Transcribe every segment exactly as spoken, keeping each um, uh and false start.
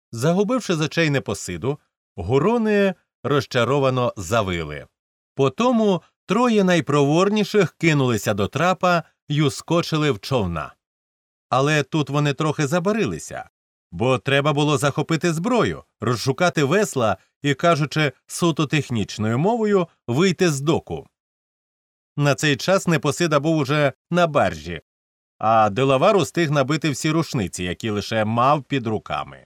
Загубивши з очей Непосиду, гурони розчаровано завили. Потому троє найпроворніших кинулися до трапа й ускочили в човна. Але тут вони трохи забарилися, бо треба було захопити зброю, розшукати весла і, кажучи суто технічною мовою, вийти з доку. На цей час Непосида був уже на баржі, а Делавар устиг набити всі рушниці, які лише мав під руками.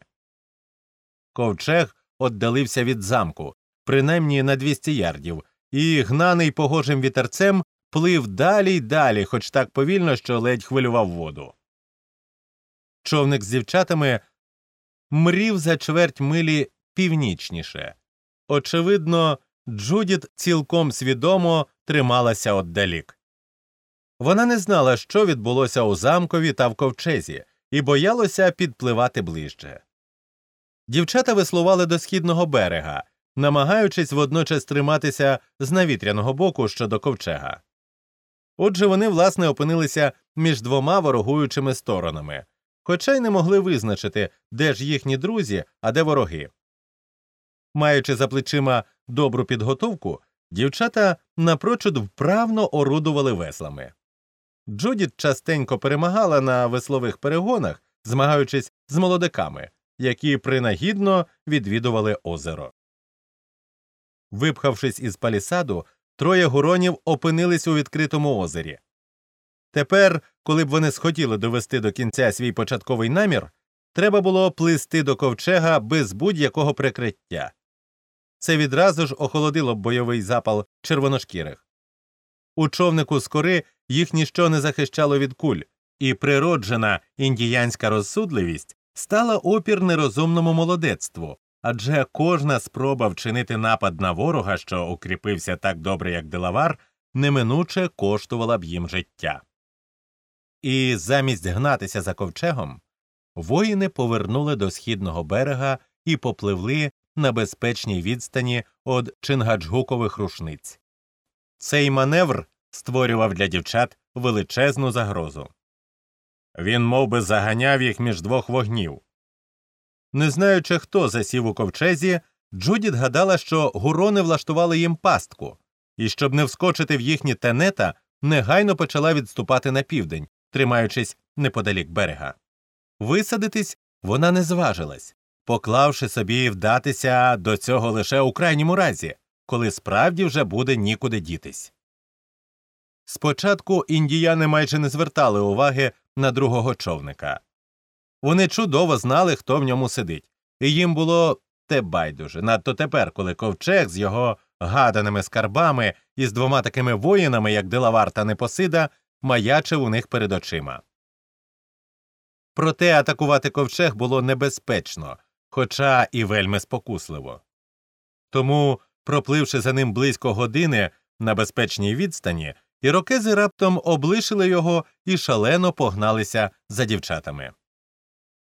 Ковчег віддалився від замку, принаймні на двісті ярдів, і, гнаний погожим вітерцем, плив далі й далі, хоч так повільно, що ледь хвилював воду. Човник з дівчатами мрів за чверть милі північніше. Очевидно, Джудіт цілком свідомо трималася отдалік. Вона не знала, що відбулося у замкові та в ковчезі, і боялася підпливати ближче. Дівчата веслували до східного берега, намагаючись водночас триматися з навітряного боку щодо ковчега. Отже, вони, власне, опинилися між двома ворогуючими сторонами, хоча й не могли визначити, де ж їхні друзі, а де вороги. Маючи за плечима добру підготовку, дівчата напрочуд вправно орудували веслами. Джудіт частенько перемагала на веслових перегонах, змагаючись з молодиками, які принагідно відвідували озеро. Випхавшись із палісаду, троє гуронів опинились у відкритому озері. Тепер, коли б вони схотіли довести до кінця свій початковий намір, треба було плисти до ковчега без будь-якого прикриття. Це відразу ж охолодило б бойовий запал червоношкірих. У човнику з кори їх ніщо не захищало від куль, і природжена індіянська розсудливість стала опір нерозумному молодецтву, адже кожна спроба вчинити напад на ворога, що укріпився так добре, як Делавар, неминуче коштувала б їм життя. І замість гнатися за ковчегом, воїни повернули до східного берега і попливли на безпечній відстані від чингаджгукових рушниць. Цей маневр створював для дівчат величезну загрозу. Він мов би, заганяв їх між двох вогнів. Не знаючи, хто засів у ковчезі, Джудіт гадала, що гурони влаштували їм пастку, і щоб не вскочити в їхні тенета, негайно почала відступати на південь, тримаючись неподалік берега. Висадитись вона не зважилась, поклавши собі вдатися до цього лише у крайньому разі, коли справді вже буде нікуди дітись. Спочатку індіяни майже не звертали уваги на другого човника. Вони чудово знали, хто в ньому сидить, і їм було те байдуже, надто тепер, коли ковчег з його гаданими скарбами і з двома такими воїнами, як Делавар та Непосида, маячив у них перед очима. Проте атакувати ковчег було небезпечно, хоча і вельми спокусливо. Тому, пропливши за ним близько години на безпечній відстані, ірокези раптом облишили його і шалено погналися за дівчатами.